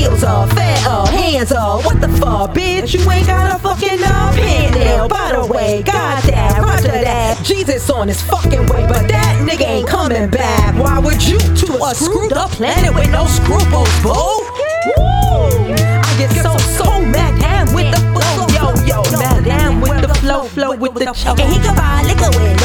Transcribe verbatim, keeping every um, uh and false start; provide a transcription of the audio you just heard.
heels off, fat up, hands off. What the fuck, bitch? You ain't got a fucking uh, pen nail. By the way, goddamn, roger that. Jesus on his fucking way, but that nigga ain't coming back. Why would you to a screwed up planet with no scruples, boo? Woo! I get so so mad down with the flow, yo yo, mad down with the flow, flow with the choke. And he can buy liquor with